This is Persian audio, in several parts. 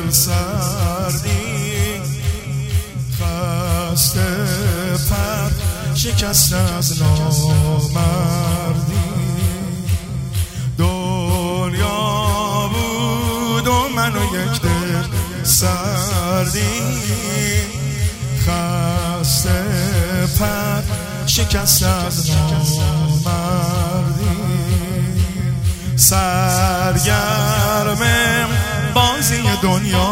دل سردی، خسته پر شکست از نامردی. دنیا بود و من و یک دل سردی، خسته پر شکست از نامردی. سرگرم بازی دنیا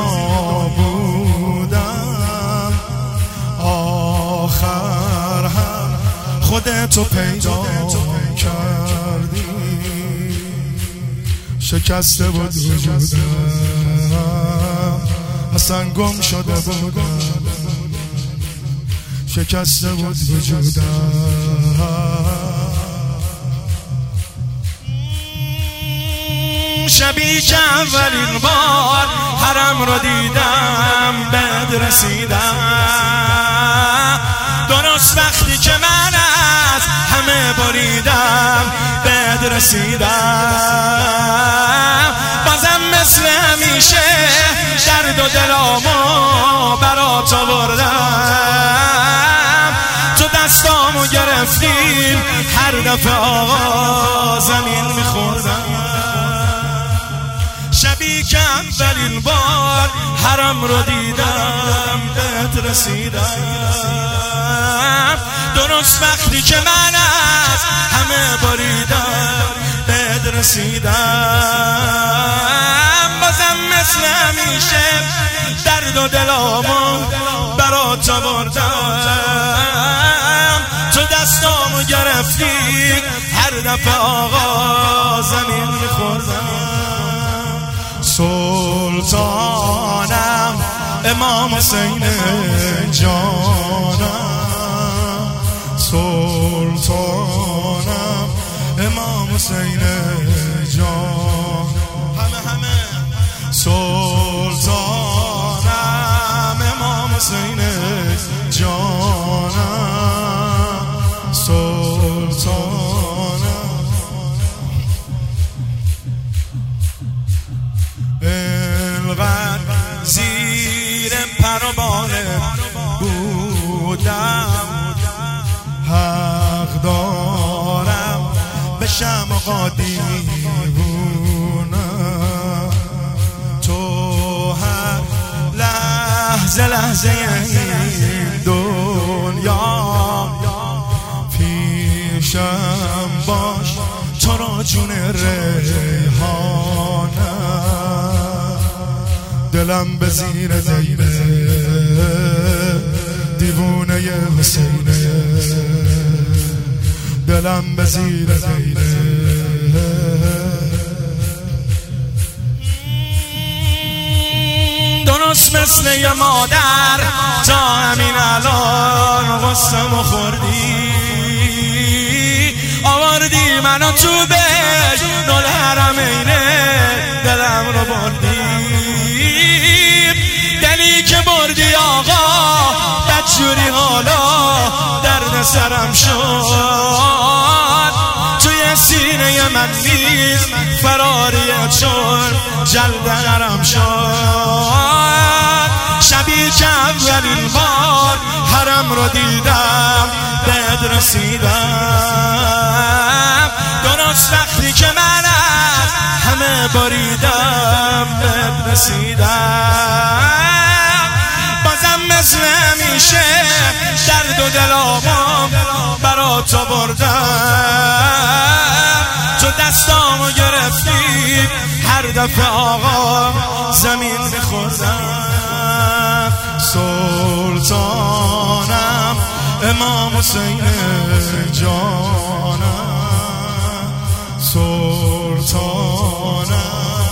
بودم، آخر هم خودتو پیدا کردی. شکسته بود وجودم، اصلا گم شده بودم. شکسته بود وجودم. شبی که اولین بار حرم رو دیدم بهت رسیدم، درست وقتی که من از همه بریدم بهت رسیدم. بازم مثل همیشه درد و دلامو برات آوردم، تو دستامو گرفتیم هر دفعه آقا زمین میخوردم. شبی که اولین بار حرم رو دیدم بهت رسیدم، درست وقتی که من از همه بریدم بهت رسیدم. بازم مثل همیشه درد و دلامو برات آوردم، تو دستامو گرفتی هر دفعه آقا زمین میخوردم. سلطانم امام حسین جانم، سلطانم امام حسین جان. همه سلطانم امام حسین جانم، سلطانم. انقدر زیر پروانه بودم، حق دارم بشم آقا دیوونم. تو هر لحظه این دنیا پیشم باش، تو را جون ریحانه. دلم به زیر دیده دیوونه حسینه، دلم به زیر دیده. درست مثل یه مادر تا همین الان غصه‌مو خوردی، آوردی منو تو بهش نال حرمینه، دلم رو بردی. دلی که بردی آقا بدجوری حالا درد سرم شد، توی سینه من نیز فراریت شد، جلد نرم شد. شبی که اولین بار حرم رو دیدم بهت رسیدم، درست وقتی که من از همه بریدم بهت رسیدم. بازم مثل همیشه درد و دلامو برات آوردم، تو دستامو گرفتی هر دفعه آقا زمین میخوردم. سلطانم امام حسین جانم، سلطانم.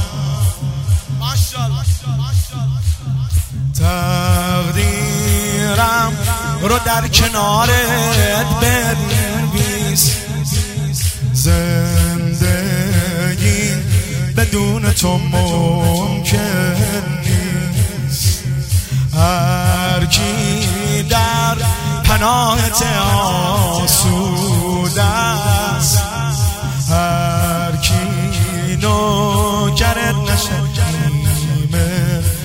تقدیرم رو در کنارت بنویس، زندگی بدون تو ممکن نیست. هر کی در پناهت آسوده است، هر کی نوکرت نشه نیمه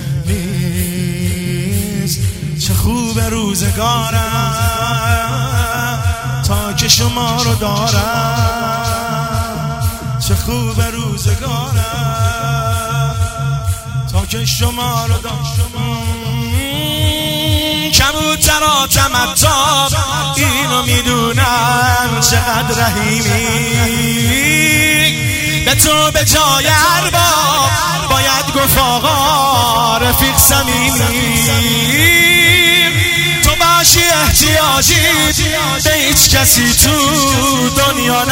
روزگارم تا که شما رو دارم. چه خوب روزگارم تا که شما رو دارم. کبوترا تمتاب اینو میدونم چقدر رحیمی. به تو به جای ارباب باید گفت آقا رفیق صمیمی. تو باشی احتیاجی به هیچ کسی تو دنیا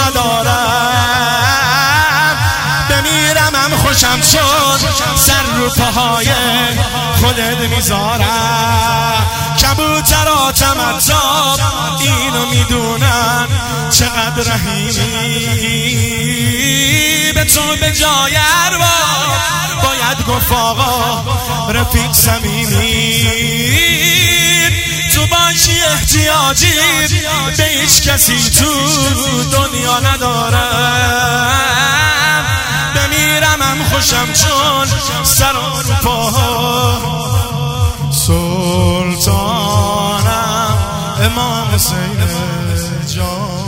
ندارم. بمیرمم خوشم شد سر رو پاهای خودت میذارم. کبوترا تمتاب اینو میدونن چقدر رحیمی. به تو به جای ارباب باید گفت آقا رفیق صمیمی. تو باشی احتیاجی به هیچ کسی تو دنیا ندارم. بمیرمم خوشم چون سر رو پا سلطانم امام حسین جان.